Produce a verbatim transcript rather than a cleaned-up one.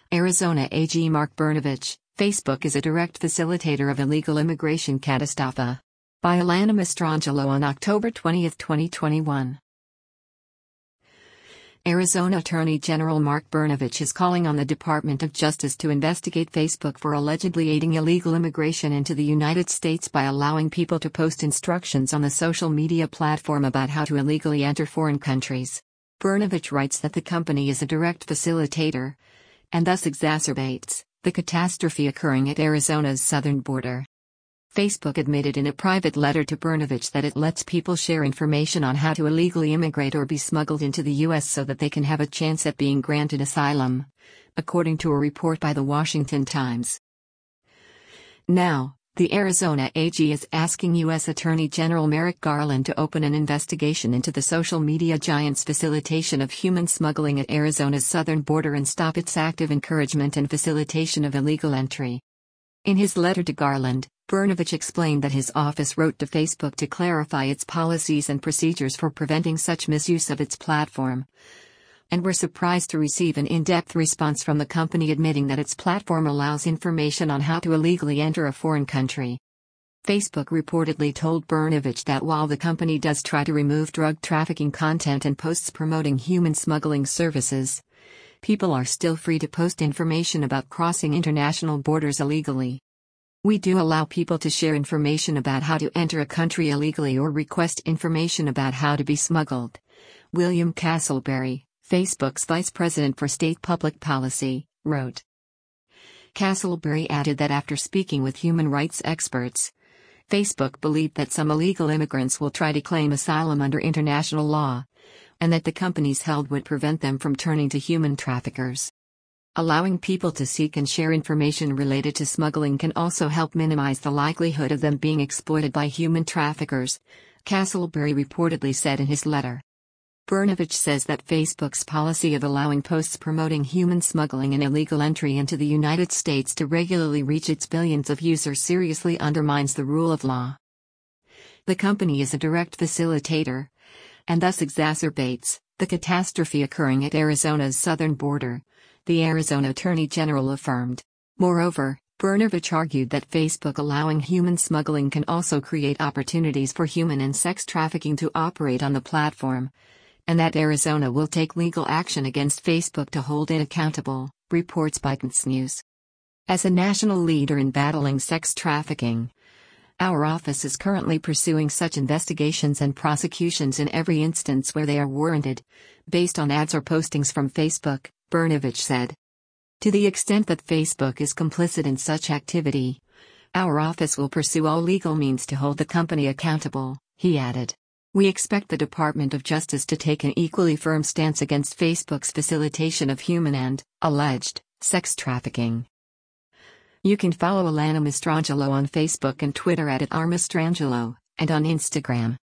Arizona A G Mark Brnovich, Facebook is a direct facilitator of illegal immigration catastrophe. By Alana Mastrangelo on October twentieth, twenty twenty-one. Arizona Attorney General Mark Brnovich is calling on the Department of Justice to investigate Facebook for allegedly aiding illegal immigration into the United States by allowing people to post instructions on the social media platform about how to illegally enter foreign countries. Brnovich writes that the company is a direct facilitator, and thus exacerbates, the catastrophe occurring at Arizona's southern border. Facebook admitted in a private letter to Brnovich that it lets people share information on how to illegally immigrate or be smuggled into the U S so that they can have a chance at being granted asylum, according to a report by the Washington Times. Now, the Arizona A G is asking U S Attorney General Merrick Garland to open an investigation into the social media giant's facilitation of human smuggling at Arizona's southern border and stop its active encouragement and facilitation of illegal entry. In his letter to Garland, Brnovich explained that his office wrote to Facebook to clarify its policies and procedures for preventing such misuse of its platform, and were surprised to receive an in-depth response from the company admitting that its platform allows information on how to illegally enter a foreign country. Facebook reportedly told Brnovich that while the company does try to remove drug trafficking content and posts promoting human smuggling services, people are still free to post information about crossing international borders illegally. We do allow people to share information about how to enter a country illegally or request information about how to be smuggled. William Castleberry, Facebook's vice president for state public policy, wrote. Castleberry added that after speaking with human rights experts, Facebook believed that some illegal immigrants will try to claim asylum under international law, and that the companies held would prevent them from turning to human traffickers. Allowing people to seek and share information related to smuggling can also help minimize the likelihood of them being exploited by human traffickers, Castleberry reportedly said in his letter. Brnovich says that Facebook's policy of allowing posts promoting human smuggling and illegal entry into the United States to regularly reach its billions of users seriously undermines the rule of law. The company is a direct facilitator, and thus exacerbates, the catastrophe occurring at Arizona's southern border, the Arizona Attorney General affirmed. Moreover, Brnovich argued that Facebook allowing human smuggling can also create opportunities for human and sex trafficking to operate on the platform, and that Arizona will take legal action against Facebook to hold it accountable, reports ByteDance News. As a national leader in battling sex trafficking, our office is currently pursuing such investigations and prosecutions in every instance where they are warranted, based on ads or postings from Facebook, Brnovich said. To the extent that Facebook is complicit in such activity, our office will pursue all legal means to hold the company accountable, he added. We expect the Department of Justice to take an equally firm stance against Facebook's facilitation of human and, alleged, sex trafficking. You can follow Alana Mastrangelo on Facebook and Twitter at, at r mastrangelo, and on Instagram.